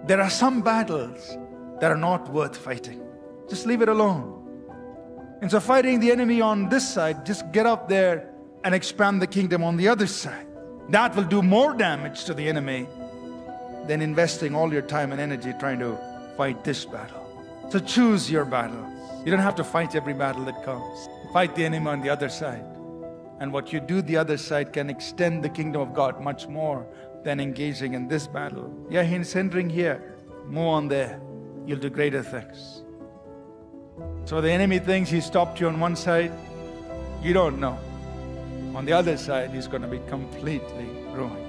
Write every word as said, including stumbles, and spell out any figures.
There are some battles that are not worth fighting. Just leave it alone. And so fighting the enemy on this side, just get up there and expand the kingdom on the other side. That will do more damage to the enemy than investing all your time and energy trying to fight this battle. So choose your battles. You don't have to fight every battle that comes. Fight the enemy on the other side. And what you do the other side can extend the kingdom of God much more than engaging in this battle. Yeah, he's hindering here. Move on there. You'll do greater things. So the enemy thinks he stopped you on one side. You don't know. On the other side, he's going to be completely ruined.